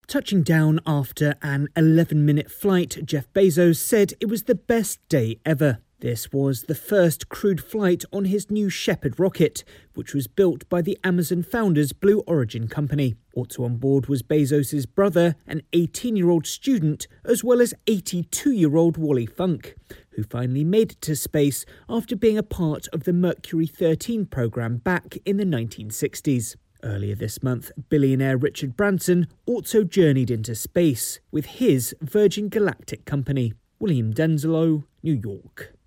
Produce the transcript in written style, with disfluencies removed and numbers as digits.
Touching down after an 11-minute flight, Jeff Bezos said it was the best day ever. This was the first crewed flight on his new Shepard rocket, which was built by the Amazon founder's Blue Origin company. Also on board was Bezos' brother, an 18-year-old student, as well as 82-year-old Wally Funk, who finally made it to space after being a part of the Mercury 13 program back in the 1960s. Earlier this month, billionaire Richard Branson also journeyed into space with his Virgin Galactic company. William Denzelo, New York.